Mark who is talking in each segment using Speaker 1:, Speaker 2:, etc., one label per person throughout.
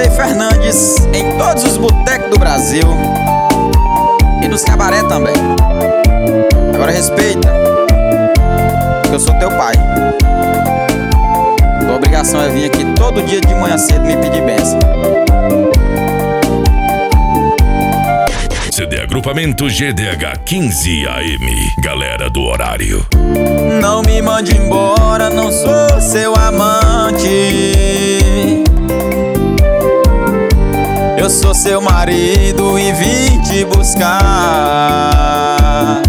Speaker 1: DJ Fernandes em todos os botecos do Brasil e nos cabaré também. Agora respeita, porque eu sou teu pai. Tua obrigação é vir aqui todo dia de manhã cedo me pedir bênção.
Speaker 2: CD Agrupamento GDH 15 AM, galera do horário.
Speaker 1: Não me mande embora, não sou seu amante. Eu sou seu marido e vim te buscar.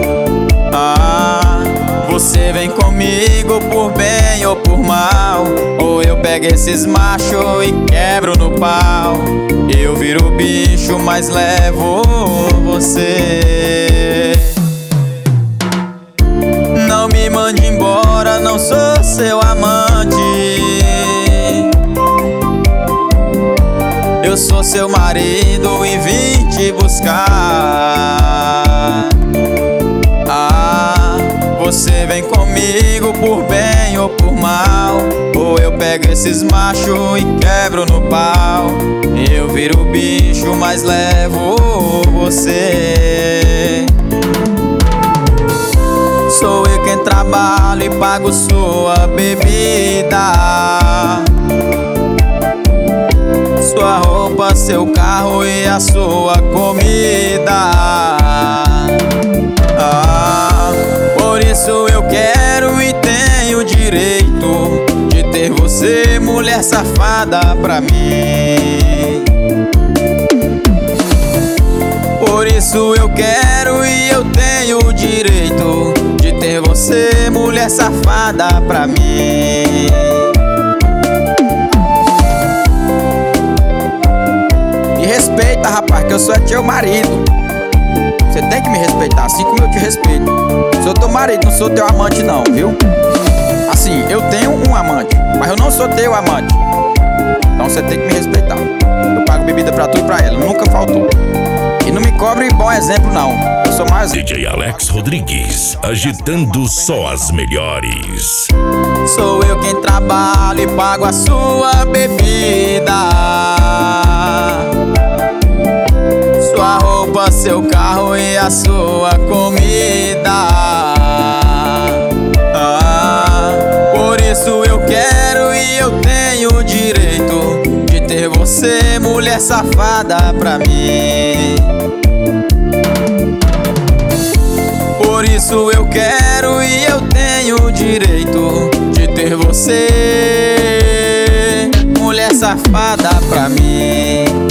Speaker 1: Você vem comigo por bem ou por mal, ou eu pego esses machos e quebro no pau. Eu viro bicho, mas levo você. Não me mande embora, não sou seu amante. Eu sou seu marido e vim te buscar. Você vem comigo por bem ou por mal, ou eu pego esses machos e quebro no pau. Eu viro bicho, mas levo você. Sou eu quem trabalho e pago sua bebida, sua roupa, seu carro e a sua comida. Por isso eu quero e tenho direito de ter você, mulher safada, pra mim. Por isso eu quero e eu tenho o direito de ter você, mulher safada, pra mim. Me respeita, rapaz, que eu sou teu marido. Você tem que me respeitar, assim como eu te respeito. Sou teu marido, não sou teu amante não, viu? Assim, eu tenho um amante, mas eu não sou teu amante. Então você tem que me respeitar. Eu pago bebida pra tu e pra ela, nunca faltou. E não me cobre bom exemplo não, eu sou mais...
Speaker 2: DJ Alex Rodrigues, agitando só as melhores.
Speaker 1: Sou eu quem trabalho e pago a sua bebida, sua roupa, seu carro e a sua comida. Por isso eu quero e eu tenho o direito de ter você, mulher safada, pra mim. Por isso eu quero e eu tenho o direito de ter você, mulher safada, pra mim.